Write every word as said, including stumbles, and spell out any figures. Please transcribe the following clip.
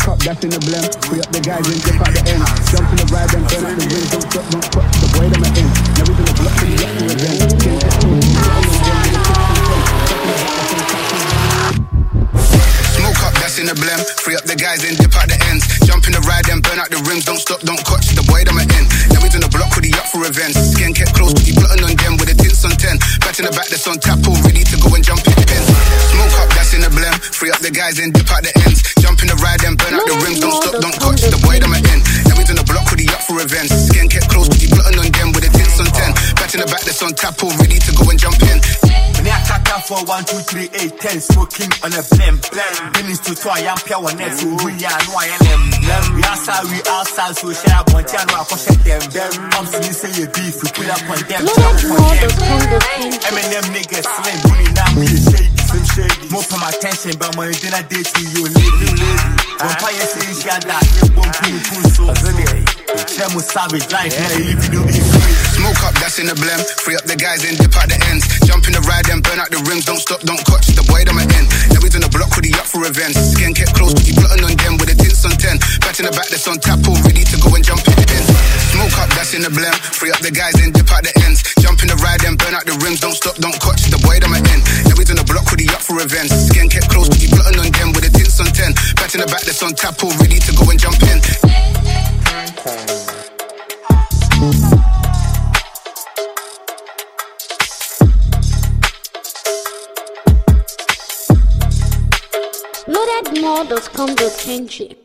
Smoke up, that's in the blem. Free up the guys and dip out the end. Jump in the ride and burn out the wind. Don't stop, don't touch the boy that I'm in. Now we gonna block to the up to again. Can't get close, keep it on the one with the Smoke up, that's in the blem. Free up the guys and dip out the ends. Jump in the ride and burn out the rims. Don't stop, don't touch the boy that I'm in. Now we gonna block with the up for events. Skin kept close, keep plotting on them with the tints on ten. Back in the back, that's on tap, all ready to go and jump in the ends. Smoke up, that's in the blem. Free up the guys and dip out the ends. Jump in the ride and burn out the rims. Don't stop, don't touch the boy that I'm in. Now we gonna block with the up for events. Skin kept close, keep plotting on them with the tints on ten. Back in the back, that's on tap, all ready to go and jump in. When I attack out for one, two, three, eight, ten, smoking on a blem, blem. Finish to toy, I'm pure one next to we are no I am. We outside, we outside, so share up on ten, I push them, them. I'm seeing say you beef, we pull up on them, jump on them. M and M niggas slim, bully now, we shady, some shady. More for my attention, but my dinner date to you, lady, lady. Vampire say she had that, you won't be cool, so them was savage life, now you live in the Smoke up, that's in the blem. Free up the guys and dip out the ends. Jump in the ride and burn out the rims. Don't stop, don't touch the boy that I'm in. Now we on the block with the up for events. Skin kept close, keep plotting on them with the tints on ten. Back in the back, that's on tap, all ready to go and jump in the ends. Smoke up, that's in the blem. Free up the guys and dip out the ends. Jump in the ride and burn out the rims. Don't stop, don't touch the boy that I'm in. Now we on the block with the up for events. Skin kept close, keep plotting on them with the tints on ten. Back in the back, that's on tap, all ready to go and jump in. loaded more dot com dot n g